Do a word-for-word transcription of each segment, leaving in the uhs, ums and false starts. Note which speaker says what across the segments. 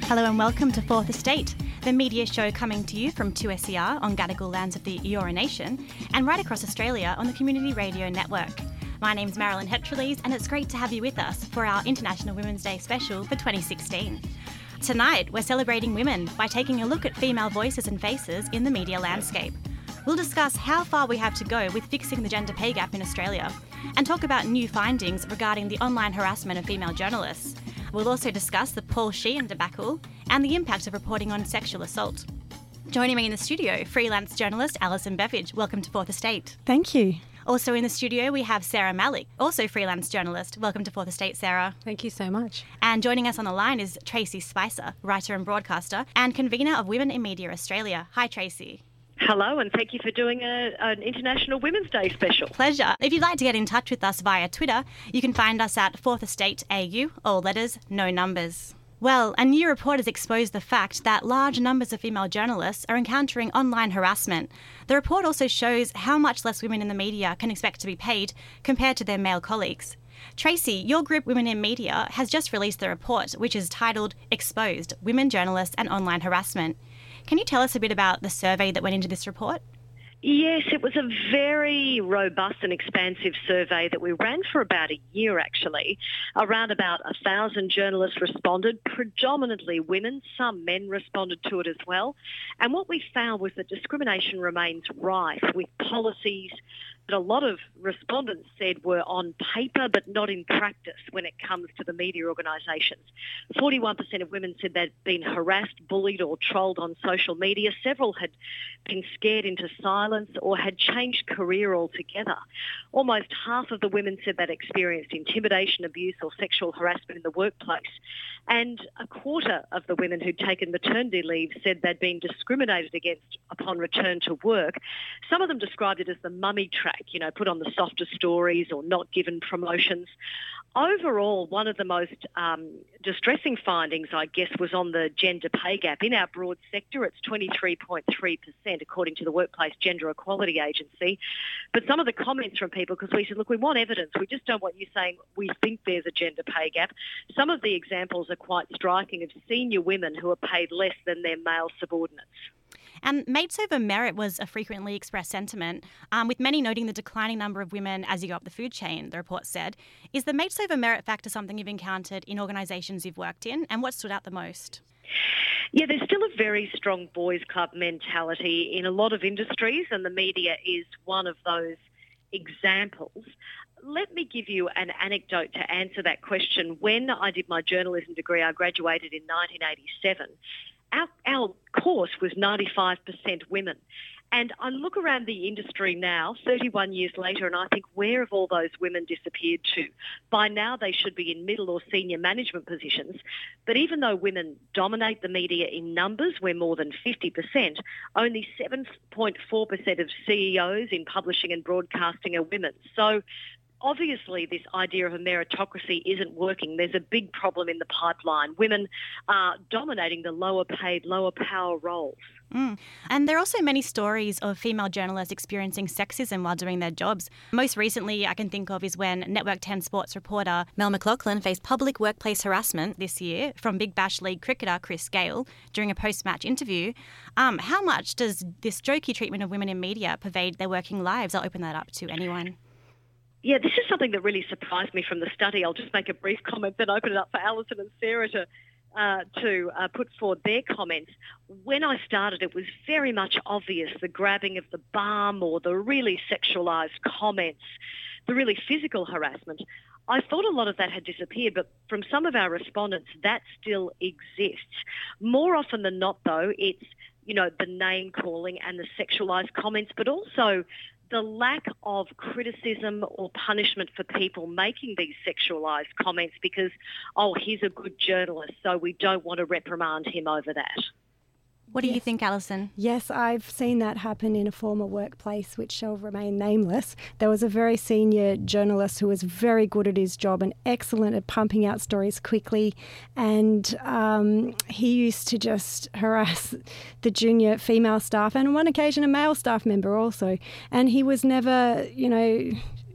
Speaker 1: Hello and welcome to Fourth Estate, the media show coming to you from two S E R on Gadigal lands of the Eora Nation and right across Australia on the Community Radio Network. My name's Marilyn Hetrelise and it's great to have you with us for our International Women's Day special for twenty sixteen. Tonight, we're celebrating women by taking a look at female voices and faces in the media landscape. We'll discuss how far we have to go with fixing the gender pay gap in Australia and talk about new findings regarding the online harassment of female journalists. We'll also discuss the Paul Sheehan debacle and the impact of reporting on sexual assault. Joining me in the studio, freelance journalist Alison Beveridge. Welcome to Fourth Estate.
Speaker 2: Thank you.
Speaker 1: Also in the studio, we have Sarah Malik, also freelance journalist. Welcome to Fourth Estate, Sarah.
Speaker 2: Thank you so much.
Speaker 1: And joining us on the line is Tracy Spicer, writer and broadcaster and convener of Women in Media Australia. Hi, Tracy.
Speaker 3: Hello, and thank you for doing a, an International Women's Day special.
Speaker 1: Pleasure. If you'd like to get in touch with us via Twitter, you can find us at Fourth Estate A U, all letters, no numbers. Well, a new report has exposed the fact that large numbers of female journalists are encountering online harassment. The report also shows how much less women in the media can expect to be paid compared to their male colleagues. Tracy, your group Women in Media has just released the report, which is titled Exposed: Women Journalists and Online Harassment. Can you tell us a bit about the survey that went into this report?
Speaker 3: Yes, it was a very robust and expansive survey that we ran for about a year, actually. Around about a thousand journalists responded, predominantly women. Some men responded to it as well. And what we found was that discrimination remains rife with policies that a lot of respondents said were on paper but not in practice when it comes to the media organisations. forty-one percent of women said they'd been harassed, bullied or trolled on social media. Several had been scared into silence or had changed career altogether. Almost half of the women said they'd experienced intimidation, abuse or sexual harassment in the workplace. And a quarter of the women who'd taken maternity leave said they'd been discriminated against upon return to work. Some of them described it as the mummy track, you know, put on the softer stories or not given promotions. Overall, one of the most um, distressing findings, I guess, was on the gender pay gap. In our broad sector, it's twenty-three point three percent, according to the Workplace Gender Equality Agency. But some of the comments from people, because we said, look, we want evidence. We just don't want you saying we think there's a gender pay gap. Some of the examples are quite striking of senior women who are paid less than their male subordinates.
Speaker 1: And mates over merit was a frequently expressed sentiment, um, with many noting the declining number of women as you go up the food chain, the report said. Is the mates over merit factor something you've encountered in organisations you've worked in, and what stood out the most?
Speaker 3: Yeah, there's still a very strong boys' club mentality in a lot of industries, and the media is one of those examples. Let me give you an anecdote to answer that question. When I did my journalism degree, I graduated in nineteen eighty-seven. Our, our course was ninety-five percent women. And I look around the industry now, thirty-one years later, and I think, where have all those women disappeared to? By now they should be in middle or senior management positions. But even though women dominate the media in numbers, we're more than fifty percent, only seven point four percent of C E Os in publishing and broadcasting are women. So obviously, this idea of a meritocracy isn't working. There's a big problem in the pipeline. Women are dominating the lower paid, lower power roles.
Speaker 1: Mm. And there are also many stories of female journalists experiencing sexism while doing their jobs. Most recently, I can think of is when Network ten Sports reporter Mel McLaughlin faced public workplace harassment this year from Big Bash League cricketer Chris Gale during a post-match interview. Um, how much does this jokey treatment of women in media pervade their working lives? I'll open that up to anyone.
Speaker 3: Yeah, this is something that really surprised me from the study. I'll just make a brief comment, then open it up for Alison and Sarah to uh, to uh, put forward their comments. When I started, it was very much obvious, the grabbing of the bum or the really sexualised comments, the really physical harassment. I thought a lot of that had disappeared, but from some of our respondents, that still exists. More often than not, though, it's, you know, the name calling and the sexualised comments, but also the lack of criticism or punishment for people making these sexualised comments because, oh, he's a good journalist, so we don't want to reprimand him over that.
Speaker 1: What do
Speaker 2: yes.
Speaker 1: you think, Alison?
Speaker 2: Yes, I've seen that happen in a former workplace, which shall remain nameless. There was a very senior journalist who was very good at his job and excellent at pumping out stories quickly. And um, he used to just harass the junior female staff and on one occasion a male staff member also. And he was never, you know...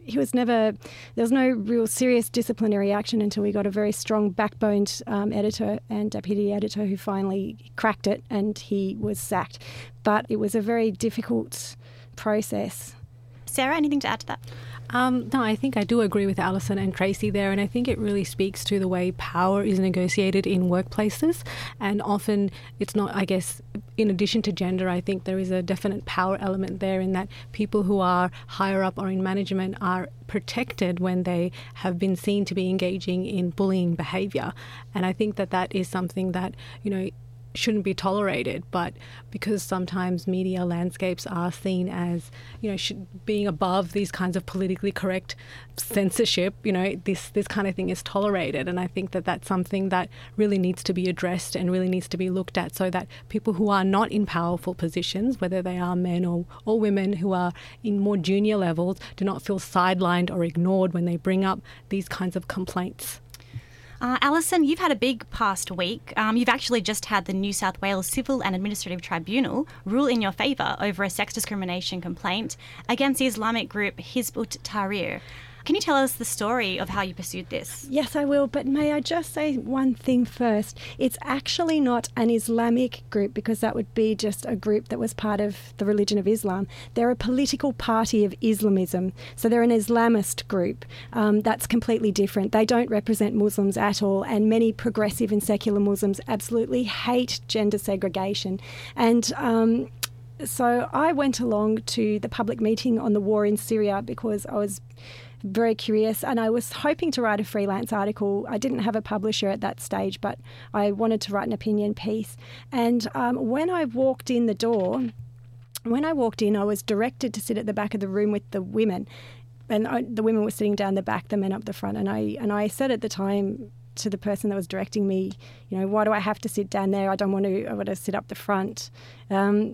Speaker 2: he was never, there was no real serious disciplinary action until we got a very strong backboned um, editor and deputy editor who finally cracked it, and he was sacked. But it was a very difficult process.
Speaker 1: Sarah, anything to add to that?
Speaker 4: Um, no, I think I do agree with Alison and Tracy there, and I think it really speaks to the way power is negotiated in workplaces. And often it's not, I guess, in addition to gender, I think there is a definite power element there in that people who are higher up or in management are protected when they have been seen to be engaging in bullying behaviour. And I think that that is something that, you know, shouldn't be tolerated, but because sometimes media landscapes are seen as, you know, should, being above these kinds of politically correct censorship, you know, this this kind of thing is tolerated. And I think that that's something that really needs to be addressed and really needs to be looked at, so that people who are not in powerful positions, whether they are men or, or women who are in more junior levels, do not feel sidelined or ignored when they bring up these kinds of complaints.
Speaker 1: Uh, Alison, you've had a big past week. Um, you've actually just had the New South Wales Civil and Administrative Tribunal rule in your favour over a sex discrimination complaint against the Islamic group Hizb ut-Tahrir. Can you tell us the story of how you pursued this?
Speaker 2: Yes, I will, but may I just say one thing first? It's actually not an Islamic group, because that would be just a group that was part of the religion of Islam. They're a political party of Islamism, so they're an Islamist group. Um, that's completely different. They don't represent Muslims at all, and many progressive and secular Muslims absolutely hate gender segregation. And um, so I went along to the public meeting on the war in Syria because I was very curious, and I was hoping to write a freelance article. I didn't have a publisher at that stage, but I wanted to write an opinion piece. And um, when I walked in the door, when I walked in, I was directed to sit at the back of the room with the women, and I, the women were sitting down the back, the men up the front. And I and I said at the time to the person that was directing me, you know, why do I have to sit down there? I don't want to. I want to sit up the front. Um,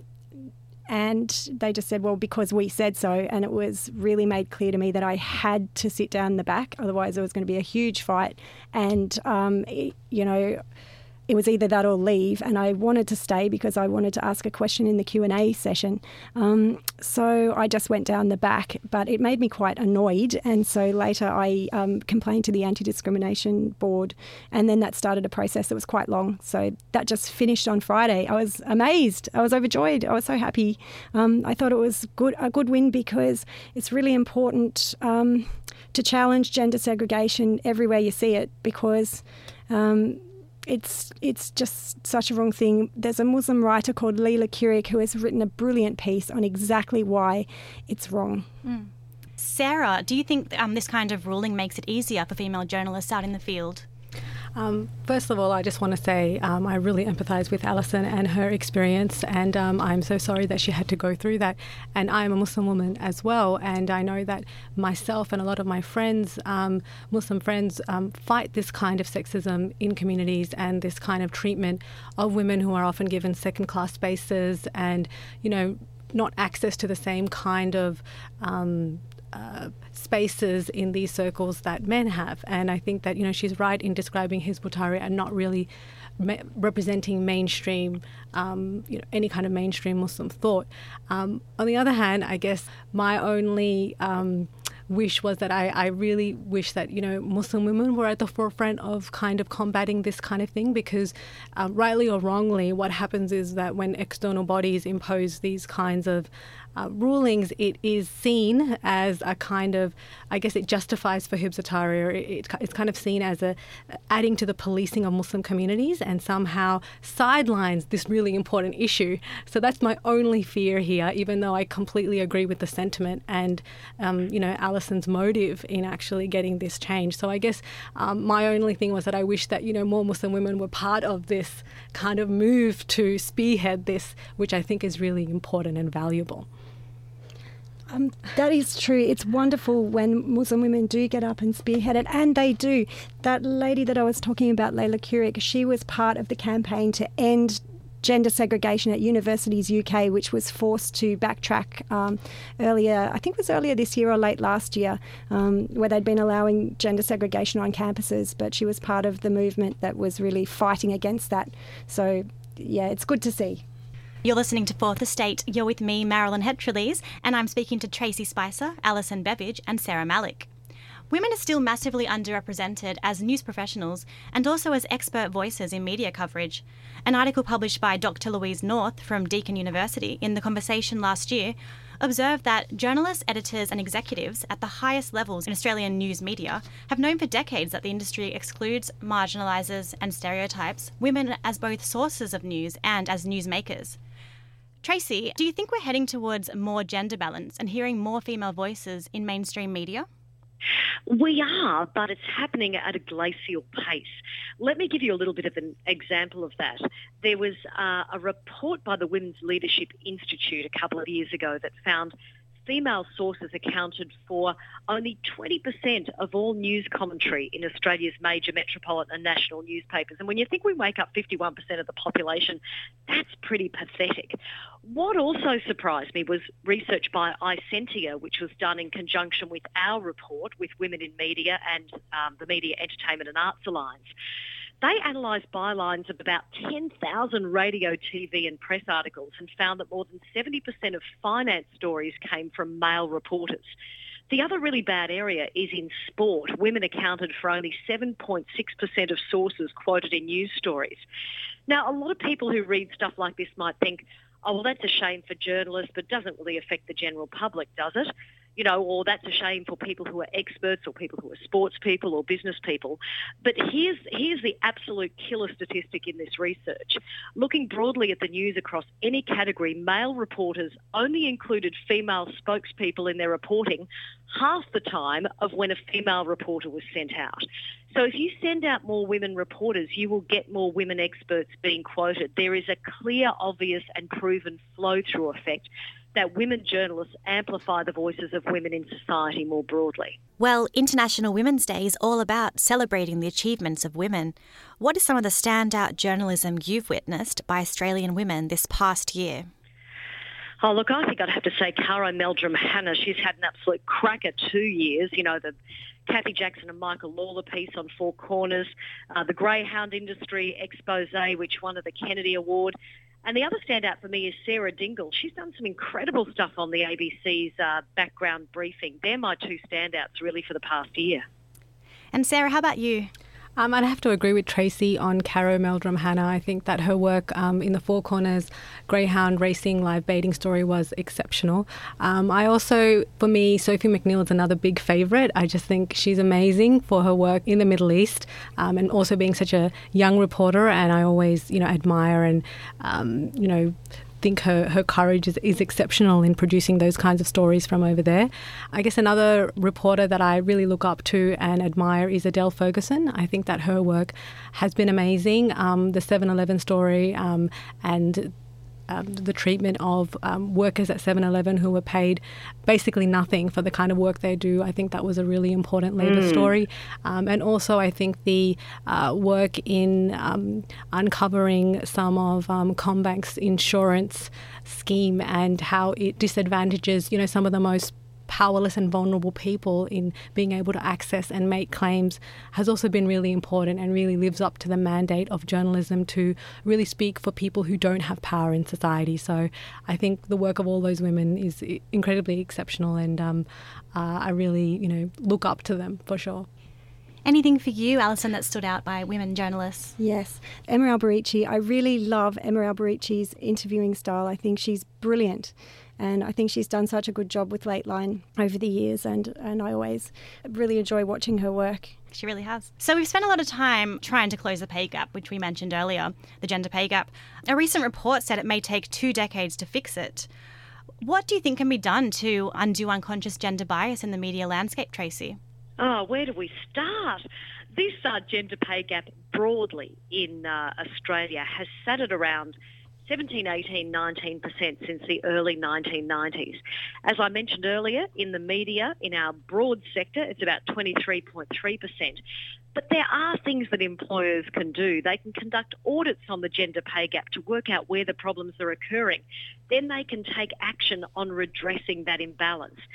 Speaker 2: And they just said, well, because we said so. And it was really made clear to me that I had to sit down in the back. Otherwise, there was going to be a huge fight. And, um, it, you know, it was either that or leave. And I wanted to stay because I wanted to ask a question in the Q and A session. Um, so I just went down the back. But it made me quite annoyed. And so later I um, complained to the Anti-Discrimination Board. And then that started a process that was quite long. So that just finished on Friday. I was amazed. I was overjoyed. I was so happy. Um, I thought it was good a good win, because it's really important um, to challenge gender segregation everywhere you see it, because Um, It's it's just such a wrong thing. There's a Muslim writer called Leila Kurik who has written a brilliant piece on exactly why it's wrong.
Speaker 1: Mm. Sarah, do you think um, this kind of ruling makes it easier for female journalists out in the field?
Speaker 4: Um, first of all, I just want to say um, I really empathise with Alison and her experience, and um, I'm so sorry that she had to go through that. And I'm a Muslim woman as well, and I know that myself and a lot of my friends, um, Muslim friends, um, fight this kind of sexism in communities and this kind of treatment of women who are often given second-class spaces and, you know, not access to the same kind of um, Uh, spaces in these circles that men have. And I think that, you know, she's right in describing Hizb ut-Tahrir and not really ma- representing mainstream, um, you know, any kind of mainstream Muslim thought. Um, on the other hand, I guess my only um, wish was that I, I really wish that, you know, Muslim women were at the forefront of kind of combating this kind of thing, because uh, rightly or wrongly, what happens is that when external bodies impose these kinds of Uh, rulings, it is seen as a kind of, I guess it justifies for Hizb ut-Tahrir. It, it, it's kind of seen as a adding to the policing of Muslim communities and somehow sidelines this really important issue. So that's my only fear here, even though I completely agree with the sentiment and, um, you know, Alison's motive in actually getting this change. So I guess um, my only thing was that I wish that, you know, more Muslim women were part of this kind of move to spearhead this, which I think is really important and valuable.
Speaker 2: Um, that is true. It's wonderful when Muslim women do get up and spearhead it, and they do. That lady that I was talking about, Leila Kurik, she was part of the campaign to end gender segregation at universities U K, which was forced to backtrack um, earlier, I think it was earlier this year or late last year, um, where they'd been allowing gender segregation on campuses, but she was part of the movement that was really fighting against that. So, yeah, it's good to see.
Speaker 1: You're listening to Fourth Estate. You're with me, Marilyn Hetreles, and I'm speaking to Tracy Spicer, Alison Beveridge and Sarah Malik. Women are still massively underrepresented as news professionals and also as expert voices in media coverage. An article published by Doctor Louise North from Deakin University in The Conversation last year observed that journalists, editors and executives at the highest levels in Australian news media have known for decades that the industry excludes, marginalises and stereotypes women as both sources of news and as newsmakers. Tracy, do you think we're heading towards more gender balance and hearing more female voices in mainstream media?
Speaker 3: We are, but it's happening at a glacial pace. Let me give you a little bit of an example of that. There was uh, a report by the Women's Leadership Institute a couple of years ago that found female sources accounted for only twenty percent of all news commentary in Australia's major metropolitan and national newspapers. And when you think we make up fifty-one percent of the population, that's pretty pathetic. What also surprised me was research by iSentia, which was done in conjunction with our report with Women in Media and um, the Media, Entertainment and Arts Alliance. They analysed bylines of about ten thousand radio, T V and press articles and found that more than seventy percent of finance stories came from male reporters. The other really bad area is in sport. Women accounted for only seven point six percent of sources quoted in news stories. Now, a lot of people who read stuff like this might think, oh, well, that's a shame for journalists, but doesn't really affect the general public, does it? You know, or that's a shame for people who are experts or people who are sports people or business people. But here's here's the absolute killer statistic in this research. Looking broadly at the news across any category, male reporters only included female spokespeople in their reporting half the time of when a female reporter was sent out. So if you send out more women reporters, you will get more women experts being quoted. There is a clear, obvious and proven flow-through effect that women journalists amplify the voices of women in society more broadly.
Speaker 1: Well, International Women's Day is all about celebrating the achievements of women. What is some of the standout journalism you've witnessed by Australian women this past year?
Speaker 3: Oh, look, I think I'd have to say Cara Meldrum-Hanna. She's had an absolute cracker two years. You know, the Kathy Jackson and Michael Lawler piece on Four Corners, uh, the Greyhound Industry expose, which won the Kennedy Award. And the other standout for me is Sarah Dingle. She's done some incredible stuff on the A B C's uh, background briefing. They're my two standouts really for the past year.
Speaker 1: And Sarah, how about you?
Speaker 4: Um, I'd have to agree with Tracy on Cara Meldrum-Hanna. I think that her work um, in the Four Corners Greyhound Racing live baiting story was exceptional. Um, I also, for me, Sophie McNeil is another big favourite. I just think she's amazing for her work in the Middle East um, and also being such a young reporter. And I always, you know, admire and, um, you know, think her, her courage is, is exceptional in producing those kinds of stories from over there. I guess another reporter that I really look up to and admire is Adele Ferguson. I think that her work has been amazing. Um, the seven eleven story um, and Um, the treatment of um, workers at seven eleven who were paid basically nothing for the kind of work they do. I think that was a really important labour mm. story. Um, and also I think the uh, work in um, uncovering some of um, CommBank's insurance scheme and how it disadvantages, you know, some of the most powerless and vulnerable people in being able to access and make claims has also been really important and really lives up to the mandate of journalism to really speak for people who don't have power in society. So I think the work of all those women is incredibly exceptional and um, uh, I really, you know, look up to them for sure.
Speaker 1: Anything for you, Alison, that stood out by women journalists?
Speaker 2: Yes. Emma Alberici. I really love Emma Alberici's interviewing style. I think she's brilliant. And I think she's done such a good job with Lateline over the years, and, and I always really enjoy watching her work.
Speaker 1: She really has. So we've spent a lot of time trying to close the pay gap, which we mentioned earlier, the gender pay gap. A recent report said it may take two decades to fix it. What do you think can be done to undo unconscious gender bias in the media landscape, Tracy?
Speaker 3: Oh, where do we start? This uh, gender pay gap broadly in uh, Australia has sat at around seventeen, eighteen, nineteen percent since the early nineteen nineties. As I mentioned earlier, in the media, in our broad sector, it's about twenty-three point three percent. But there are things that employers can do. They can conduct audits on the gender pay gap to work out where the problems are occurring. Then they can take action on redressing that imbalance.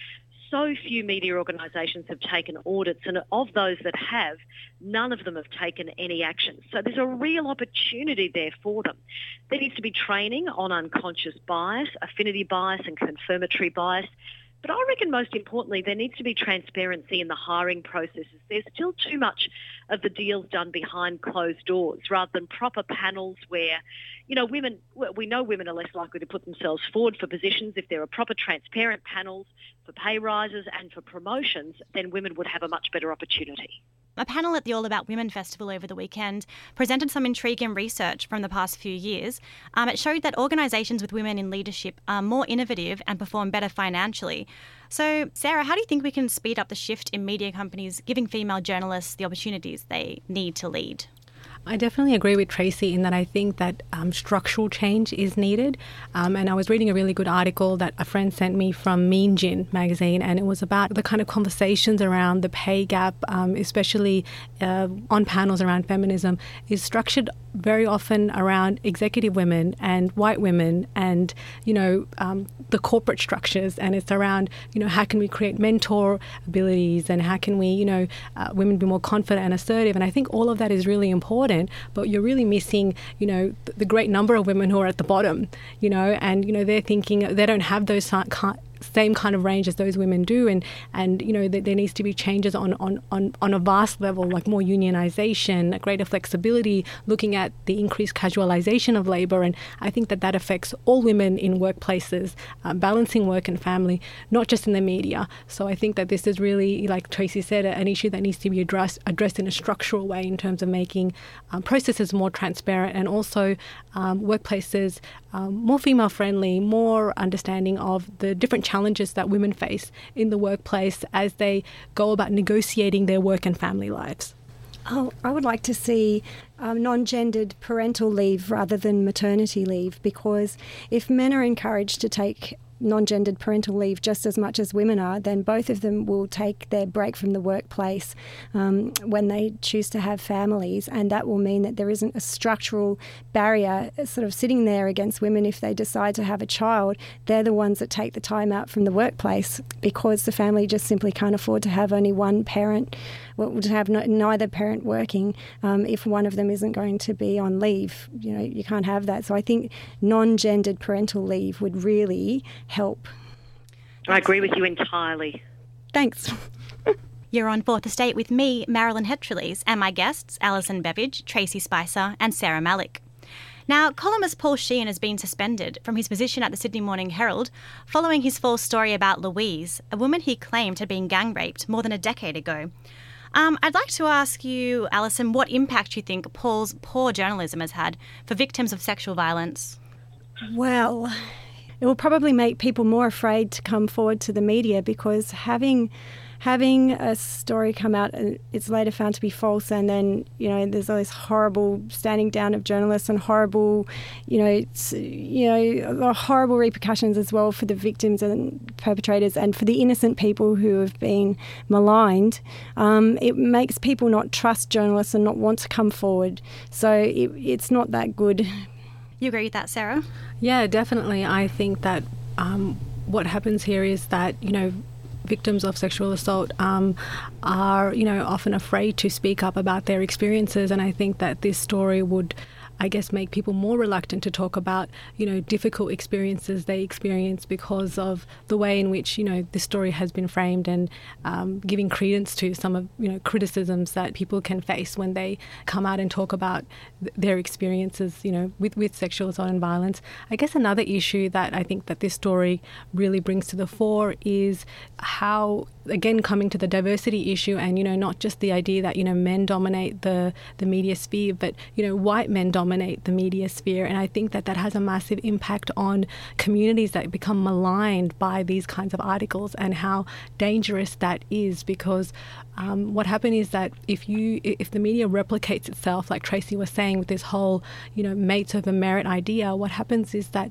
Speaker 3: so few media organisations have taken audits, and of those that have, none of them have taken any action. So there's a real opportunity there for them. There needs to be training on unconscious bias, affinity bias and confirmatory bias. But I reckon most importantly, there needs to be transparency in the hiring processes. There's still too much of the deals done behind closed doors rather than proper panels where, you know, women, we know women are less likely to put themselves forward for positions. If there are proper transparent panels for pay rises and for promotions, then women would have a much better opportunity.
Speaker 1: A panel at the All About Women Festival over the weekend presented some intriguing research from the past few years. Um, it showed that organisations with women in leadership are more innovative and perform better financially. So, Sarah, how do you think we can speed up the shift in media companies giving female journalists the opportunities they need to lead?
Speaker 4: I definitely agree with Tracy in that I think that um, structural change is needed. Um, and I was reading a really good article that a friend sent me from Mean Gin magazine, and it was about the kind of conversations around the pay gap, um, especially uh, on panels around feminism, is structured very often around executive women and white women and, you know, um, the corporate structures. And it's around, you know, how can we create mentor abilities and how can we, you know, uh, women be more confident and assertive. And I think all of that is really important. But you're really missing, you know, the great number of women who are at the bottom, you know, and, you know, they're thinking they don't have those same kind of range as those women do, and and you know th- there needs to be changes on, on, on, on a vast level, like more unionization, greater flexibility, looking at the increased casualization of labor, and I think that that affects all women in workplaces, uh, balancing work and family, not just in the media. So I think that this is really, like Tracy said, an issue that needs to be addressed addressed in a structural way in terms of making um, processes more transparent and also um, workplaces um, more female friendly, more understanding of the different challenges that women face in the workplace as they go about negotiating their work and family lives.
Speaker 2: Oh, I would like to see um, non-gendered parental leave rather than maternity leave, because if men are encouraged to take non-gendered parental leave just as much as women are, then both of them will take their break from the workplace um, when they choose to have families, and that will mean that there isn't a structural barrier sort of sitting there against women if they decide to have a child. They're the ones that take the time out from the workplace because the family just simply can't afford to have only one parent, well, to have no, neither parent working. Um, if one of them isn't going to be on leave, you know, you can't have that. So I think non-gendered parental leave would really help.
Speaker 3: I agree with you entirely.
Speaker 2: Thanks.
Speaker 1: You're on Fourth Estate with me, Marilyn Hetreles, and my guests, Alison Beveridge, Tracy Spicer and Sarah Malik. Now, columnist Paul Sheehan has been suspended from his position at the Sydney Morning Herald following his false story about Louise, a woman he claimed had been gang raped more than a decade ago. Um, I'd like to ask you, Alison, what impact you think Paul's poor journalism has had for victims of sexual violence?
Speaker 2: Well, it will probably make people more afraid to come forward to the media, because having having a story come out and it's later found to be false, and then, you know, there's all this horrible standing down of journalists and horrible, you know, you know, horrible repercussions as well for the victims and perpetrators and for the innocent people who have been maligned. Um, it makes people not trust journalists and not want to come forward. So it, it's not that good.
Speaker 1: You agree with that, Sarah?
Speaker 4: Yeah, definitely. I think that um, what happens here is that, you know, victims of sexual assault um, are, you know, often afraid to speak up about their experiences, and I think that this story would, I guess, make people more reluctant to talk about, you know, difficult experiences they experience because of the way in which, you know, this story has been framed, and um, giving credence to some of, you know, criticisms that people can face when they come out and talk about th- their experiences, you know, with, with sexual assault and violence. I guess another issue that I think that this story really brings to the fore is how, again, coming to the diversity issue, and, you know, not just the idea that, you know, men dominate the, the media sphere, but, you know, white men dominate the media sphere. And I think that that has a massive impact on communities that become maligned by these kinds of articles, and how dangerous that is, because um, what happens is that if you if the media replicates itself, like Tracy was saying, with this whole, you know, mates over merit idea, what happens is that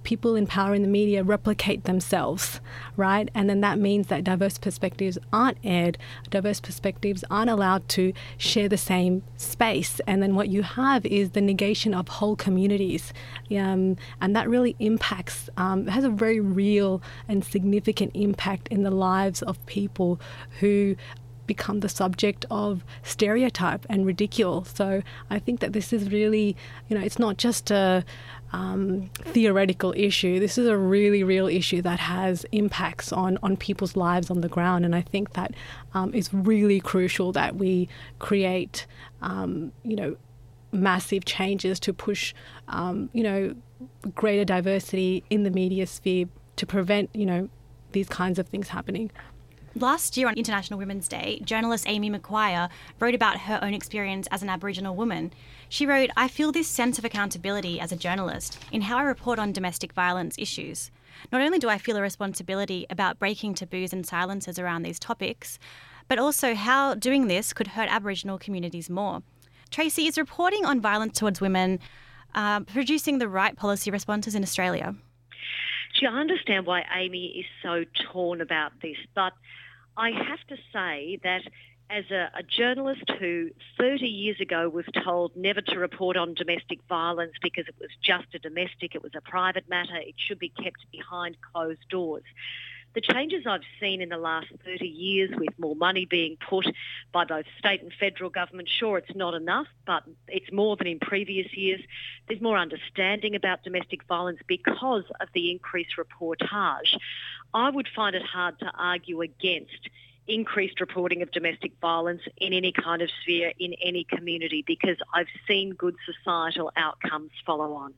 Speaker 4: people in power in the media replicate themselves, right? And then that means that diverse perspectives aren't aired, diverse perspectives aren't allowed to share the same space. And then what you have is the negation of whole communities. Um, and that really impacts, um, has a very real and significant impact in the lives of people who become the subject of stereotype and ridicule. So I think that this is really, you know, it's not just a um, theoretical issue. This is a really real issue that has impacts on, on people's lives on the ground. And I think that um, it's really crucial that we create, um, you know, massive changes to push, um, you know, greater diversity in the media sphere to prevent, you know, these kinds of things happening.
Speaker 1: Last year on International Women's Day, journalist Amy McGuire wrote about her own experience as an Aboriginal woman. She wrote, "I feel this sense of accountability as a journalist in how I report on domestic violence issues. Not only do I feel a responsibility about breaking taboos and silences around these topics, but also how doing this could hurt Aboriginal communities more." Tracy, is reporting on violence towards women uh, producing the right policy responses in Australia?
Speaker 3: Gee, I understand why Amy is so torn about this, but I have to say that as a, a journalist who thirty years ago was told never to report on domestic violence because it was just a domestic, it was a private matter, it should be kept behind closed doors. The changes I've seen in the last thirty years, with more money being put by both state and federal government, sure, it's not enough, but it's more than in previous years. There's more understanding about domestic violence because of the increased reportage. I would find it hard to argue against increased reporting of domestic violence in any kind of sphere, in any community, because I've seen good societal outcomes follow on.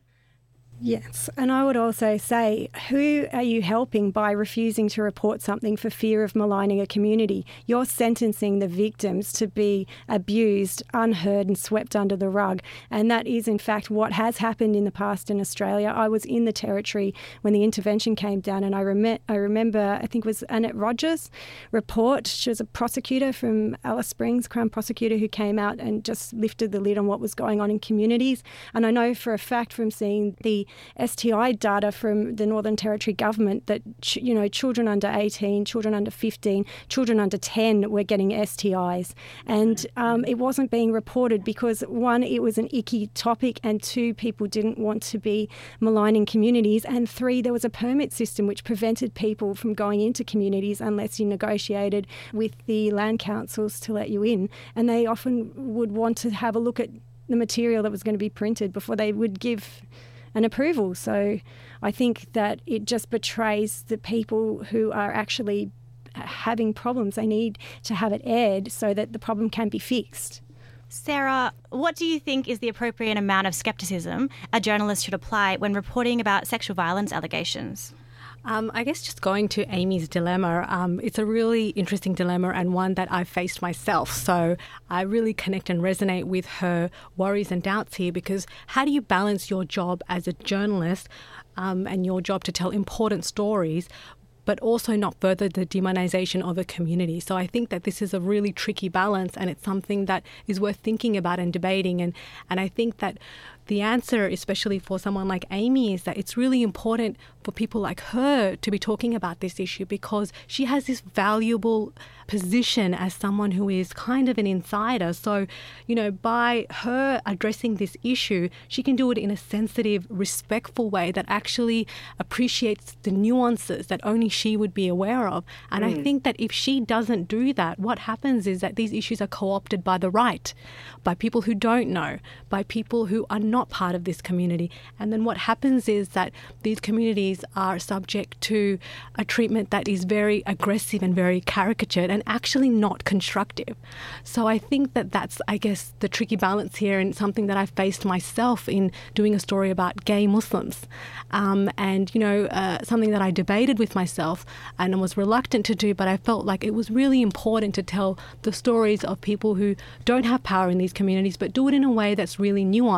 Speaker 2: Yes, and I would also say, who are you helping by refusing to report something for fear of maligning a community? You're sentencing the victims to be abused, unheard and swept under the rug. And that is, in fact, what has happened in the past in Australia. I was in the Territory when the intervention came down, and I, rem- I remember, I think it was Annette Rogers' report. She was a prosecutor from Alice Springs, Crown prosecutor, who came out and just lifted the lid on what was going on in communities. And I know for a fact from seeing the S T I data from the Northern Territory government that, you know, children under eighteen, children under fifteen, children under ten were getting S T Is. And um, it wasn't being reported because, one, it was an icky topic, and two, people didn't want to be maligning communities, and three, there was a permit system which prevented people from going into communities unless you negotiated with the land councils to let you in. And they often would want to have a look at the material that was going to be printed before they would give an approval. So I think that it just betrays the people who are actually having problems. They need to have it aired so that the problem can be fixed.
Speaker 1: Sarah, what do you think is the appropriate amount of scepticism a journalist should apply when reporting about sexual violence allegations?
Speaker 4: Um, I guess just going to Amy's dilemma, um, it's a really interesting dilemma and one that I've faced myself. So I really connect and resonate with her worries and doubts here, because how do you balance your job as a journalist um, and your job to tell important stories, but also not further the demonisation of a community? So I think that this is a really tricky balance, and it's something that is worth thinking about and debating. And, and I think that the answer, especially for someone like Amy, is that it's really important for people like her to be talking about this issue, because she has this valuable position as someone who is kind of an insider. So, you know, by her addressing this issue, she can do it in a sensitive, respectful way that actually appreciates the nuances that only she would be aware of. And mm. I think that if she doesn't do that, what happens is that these issues are co-opted by the right, by people who don't know, by people who are not part of this community. And then what happens is that these communities are subject to a treatment that is very aggressive and very caricatured and actually not constructive. So I think that that's, I guess, the tricky balance here, and something that I faced myself in doing a story about gay Muslims. Um, and, you know, uh, something that I debated with myself and was reluctant to do, but I felt like it was really important to tell the stories of people who don't have power in these communities, but do it in a way that's really nuanced. And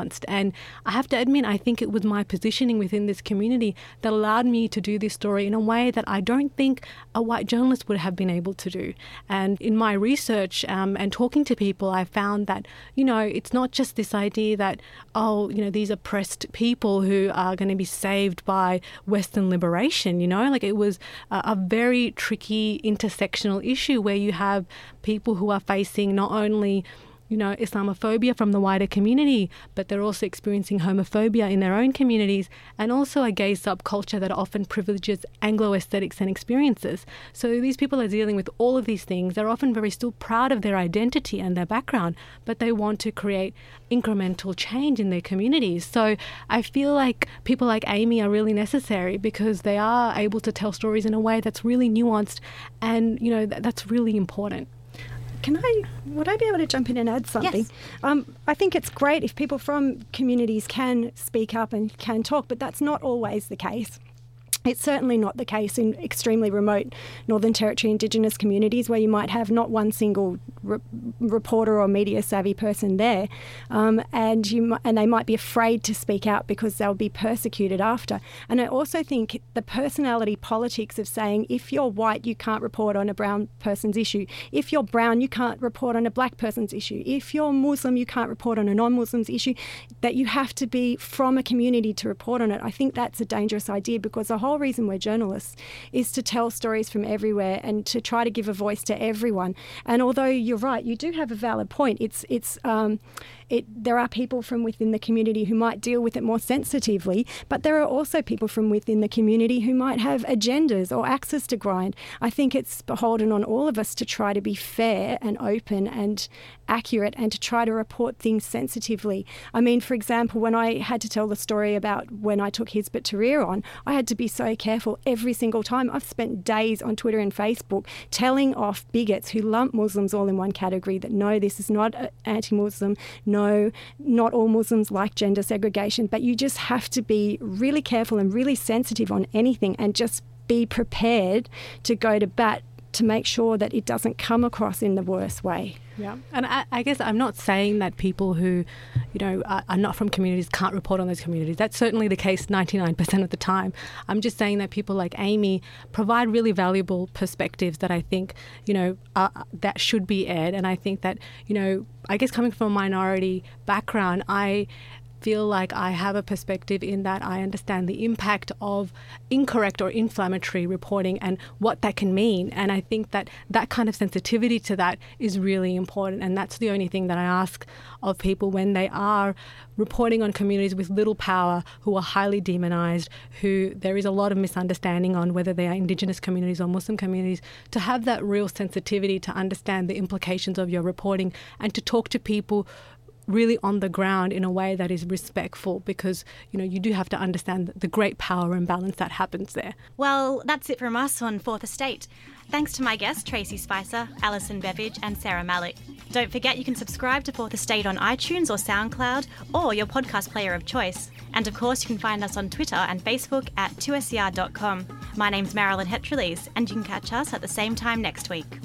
Speaker 4: And I have to admit, I think it was my positioning within this community that allowed me to do this story in a way that I don't think a white journalist would have been able to do. And in my research um, and talking to people, I found that, you know, it's not just this idea that, oh, you know, these oppressed people who are going to be saved by Western liberation, you know, like it was a, a very tricky intersectional issue where you have people who are facing not only, you know, Islamophobia from the wider community, but they're also experiencing homophobia in their own communities, and also a gay subculture that often privileges Anglo aesthetics and experiences. So these people are dealing with all of these things. They're often very still proud of their identity and their background, but they want to create incremental change in their communities. So I feel like people like Amy are really necessary because they are able to tell stories in a way that's really nuanced, and, you know, th- that's really important.
Speaker 2: Can I, would I be able to jump in and add something?
Speaker 1: Yes.
Speaker 2: Um, I think it's great if people from communities can speak up and can talk, but that's not always the case. It's certainly not the case in extremely remote Northern Territory Indigenous communities where you might have not one single re- reporter or media savvy person there, um, and you m- and they might be afraid to speak out because they'll be persecuted after. And I also think the personality politics of saying if you're white you can't report on a brown person's issue, if you're brown you can't report on a black person's issue, if you're Muslim you can't report on a non-Muslim's issue, that you have to be from a community to report on it. I think that's a dangerous idea because the whole reason we're journalists is to tell stories from everywhere and to try to give a voice to everyone. And although you're right, you do have a valid point. It's it's um, it. There are people from within the community who might deal with it more sensitively, but there are also people from within the community who might have agendas or axes to grind. I think it's beholden on all of us to try to be fair and open and accurate and to try to report things sensitively. I mean, for example, when I had to tell the story about when I took Hizbut Tahrir on, I had to be so careful every single time. I've spent days on Twitter and Facebook telling off bigots who lump Muslims all in one category, that no, this is not anti-Muslim, no, not all Muslims like gender segregation, but you just have to be really careful and really sensitive on anything and just be prepared to go to bat to make sure that it doesn't come across in the worst way.
Speaker 4: Yeah, and I, I guess I'm not saying that people who, you know, are, are not from communities can't report on those communities. That's certainly the case ninety-nine percent of the time. I'm just saying that people like Amy provide really valuable perspectives that I think, you know, uh, that should be aired. And I think that, you know, I guess coming from a minority background, I feel like I have a perspective in that I understand the impact of incorrect or inflammatory reporting and what that can mean. And I think that that kind of sensitivity to that is really important. And that's the only thing that I ask of people when they are reporting on communities with little power, who are highly demonised, who there is a lot of misunderstanding on whether they are Indigenous communities or Muslim communities, to have that real sensitivity to understand the implications of your reporting and to talk to people really on the ground in a way that is respectful, because, you know, you do have to understand the great power imbalance that happens there.
Speaker 1: Well, that's it from us on Fourth Estate. Thanks to my guests, Tracy Spicer, Alison Beveridge and Sarah Malik. Don't forget you can subscribe to Fourth Estate on iTunes or SoundCloud or your podcast player of choice. And of course, you can find us on Twitter and Facebook at two S E R dot com. My name's Marilyn Hetrelise, and you can catch us at the same time next week.